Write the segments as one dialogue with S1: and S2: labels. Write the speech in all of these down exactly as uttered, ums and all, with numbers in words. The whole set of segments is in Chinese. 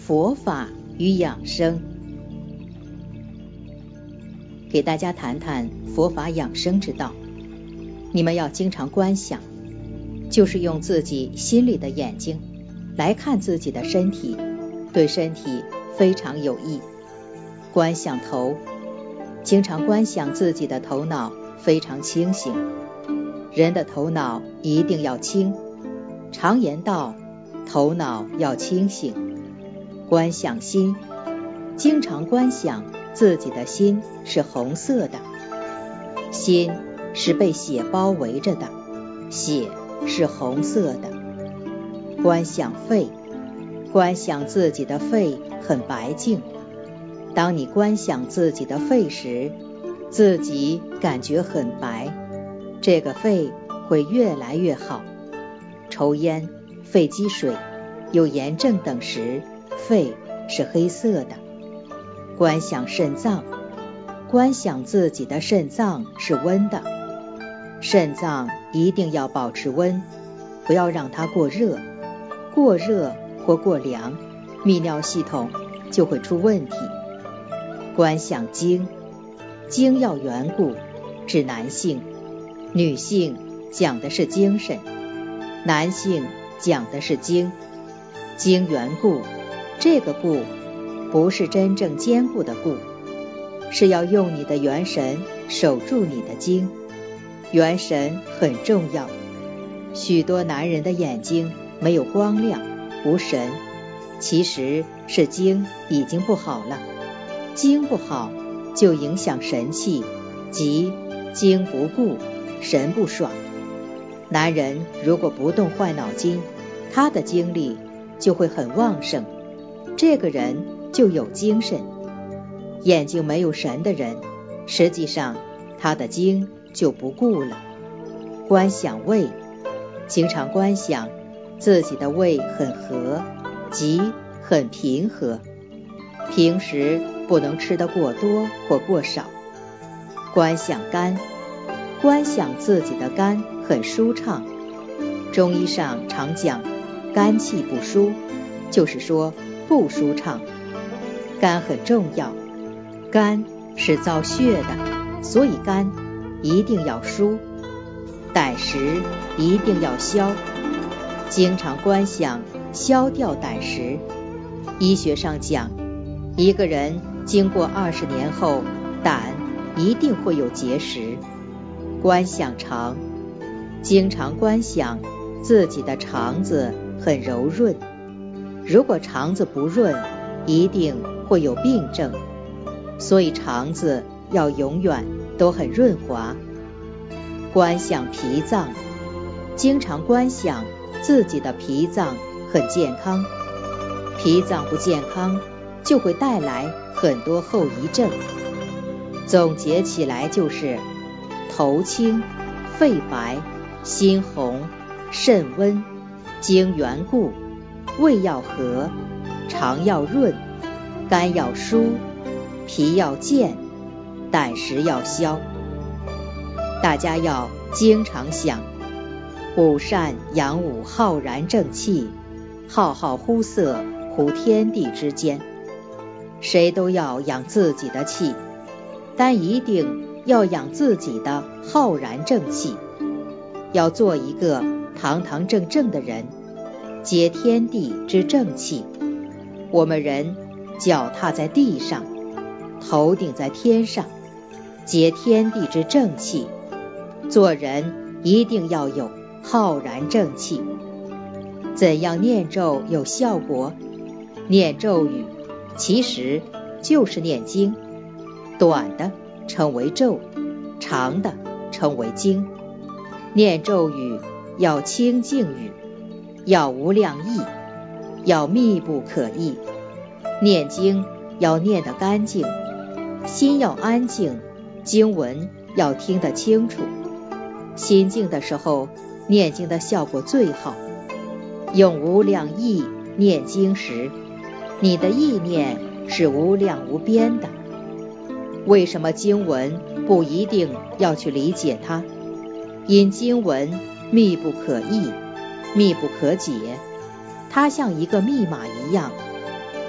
S1: 佛法与养生。给大家谈谈佛法养生之道。你们要经常观想，就是用自己心里的眼睛来看自己的身体，对身体非常有益。观想头，经常观想自己的头脑非常清醒。人的头脑一定要清，常言道，头脑要清醒。观想心，经常观想自己的心是红色的，心是被血包围着的，血是红色的。观想肺，观想自己的肺很白净。当你观想自己的肺时，自己感觉很白，这个肺会越来越好。抽烟、肺积水、有炎症等时，肺是黑色的。观想肾脏，观想自己的肾脏是温的。肾脏一定要保持温，不要让它过热。过热或过凉，泌尿系统就会出问题。观想精，精要圆固，指男性。女性讲的是精神，男性讲的是精。精圆固，这个固不是真正坚固的固，是要用你的元神守住你的精。元神很重要。许多男人的眼睛没有光亮，无神，其实是精已经不好了。精不好就影响神气，即精不固，神不爽。男人如果不动坏脑筋，他的精力就会很旺盛，这个人就有精神。眼睛没有神的人，实际上他的精就不固了。观想胃，经常观想自己的胃很和，即很平和。平时不能吃得过多或过少。观想肝，观想自己的肝很舒畅。中医上常讲肝气不舒，就是说不舒畅。肝很重要，肝是造血的，所以肝一定要舒。胆石一定要消，经常观想消掉胆石。医学上讲，一个人经过二十年后，胆一定会有结石。观想肠，经常观想自己的肠子很柔润。如果肠子不润，一定会有病症，所以肠子要永远都很润滑。观想脾脏，经常观想自己的脾脏很健康。脾脏不健康，就会带来很多后遗症。总结起来就是头清、肺白、心红、肾温、精圆固、胃要和、肠要润、肝要舒、脾要健、胆石要消。大家要经常想，午善阳午浩然正气，浩浩乎色乎天地之间。谁都要养自己的气，但一定要养自己的浩然正气，要做一个堂堂正正的人，接天地之正气。我们人脚踏在地上，头顶在天上，接天地之正气。做人一定要有浩然正气。怎样念咒有效果？念咒语其实就是念经，短的称为咒，长的称为经。念咒语要清净语，要无量意，要密不可议。念经要念得干净，心要安静，经文要听得清楚。心静的时候，念经的效果最好。用无量意念经时，你的意念是无量无边的。为什么经文不一定要去理解它？因经文密不可议，密不可解，它像一个密码一样，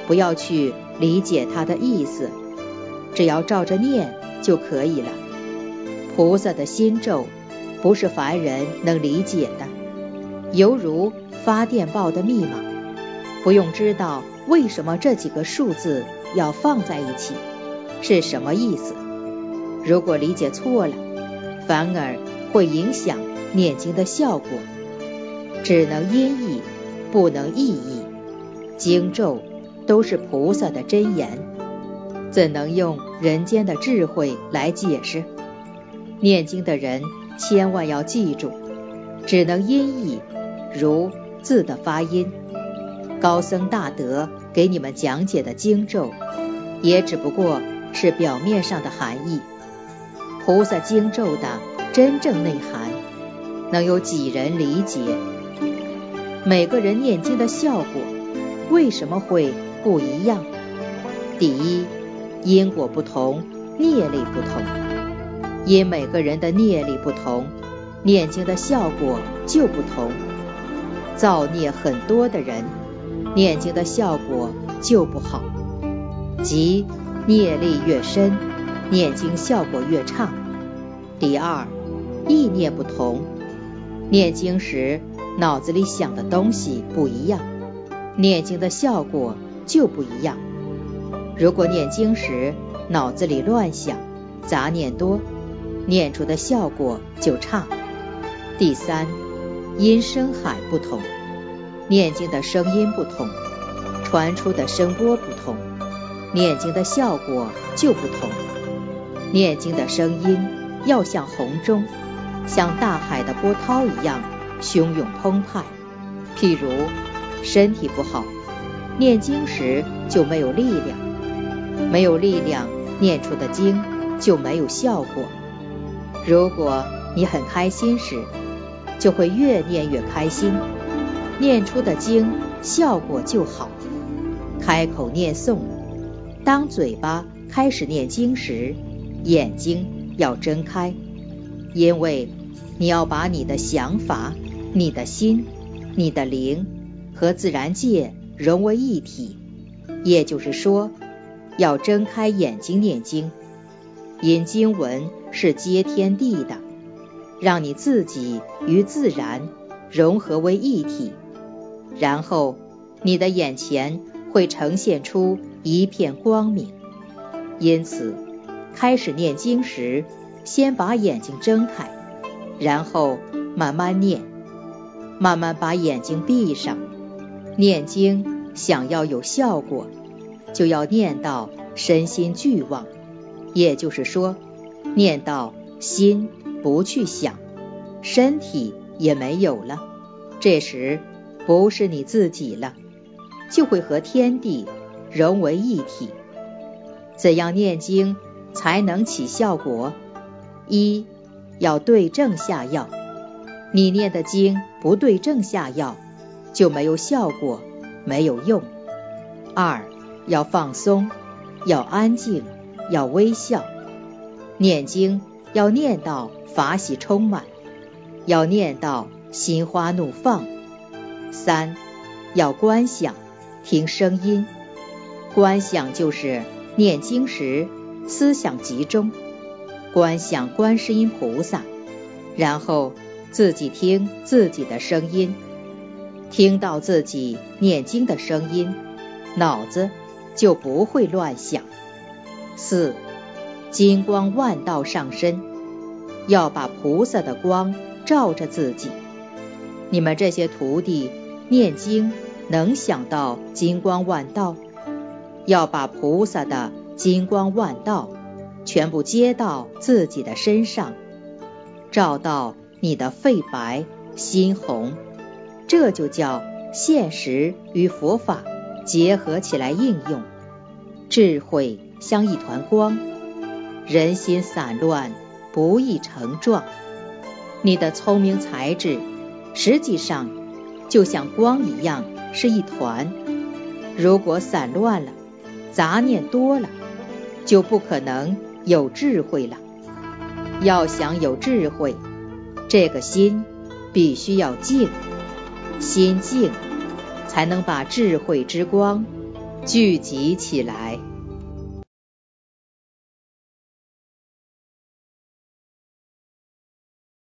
S1: 不要去理解它的意思，只要照着念就可以了。菩萨的心咒不是凡人能理解的，犹如发电报的密码，不用知道为什么这几个数字要放在一起，是什么意思。如果理解错了，反而会影响念经的效果。只能音译，不能意译。经咒都是菩萨的真言，怎能用人间的智慧来解释？念经的人千万要记住，只能音译，如字的发音。高僧大德给你们讲解的经咒，也只不过是表面上的含义。菩萨经咒的真正内涵，能有几人理解？每个人念经的效果为什么会不一样？第一，因果不同，业力不同。因每个人的业力不同，念经的效果就不同。造孽很多的人，念经的效果就不好，即业力越深，念经效果越差。第二，意念不同，念经时脑子里想的东西不一样，念经的效果就不一样。如果念经时脑子里乱想，杂念多，念出的效果就差。第三，音声海不同，念经的声音不同，传出的声波不同，念经的效果就不同。念经的声音要像洪钟，像大海的波涛一样汹涌澎湃。譬如身体不好，念经时就没有力量，没有力量，念出的经就没有效果。如果你很开心时，就会越念越开心，念出的经效果就好。开口念诵，当嘴巴开始念经时，眼睛要睁开，因为你要把你的想法、你的心、你的灵和自然界融为一体，也就是说，要睁开眼睛念经。因经文是接天地的，让你自己与自然融合为一体，然后你的眼前会呈现出一片光明。因此开始念经时，先把眼睛睁开，然后慢慢念，慢慢把眼睛闭上。念经想要有效果，就要念到身心俱忘，也就是说，念到心不去想，身体也没有了，这时不是你自己了，就会和天地融为一体。怎样念经才能起效果？一，要对症下药。你念的经不对症下药，就没有效果，没有用。二，要放松，要安静，要微笑。念经要念到法喜充满，要念到心花怒放。三，要观想，听声音。观想就是念经时思想集中，观想观世音菩萨，然后自己听自己的声音，听到自己念经的声音，脑子就不会乱想。四，金光万道上身，要把菩萨的光照着自己。你们这些徒弟念经能想到金光万道？要把菩萨的金光万道全部接到自己的身上，照到你的肺白心红，这就叫现实与佛法结合起来应用。智慧像一团光，人心散乱，不易成状。你的聪明才智实际上就像光一样，是一团，如果散乱了，杂念多了，就不可能有智慧了。要想有智慧，这个心必须要静，心静才能把智慧之光聚集起来。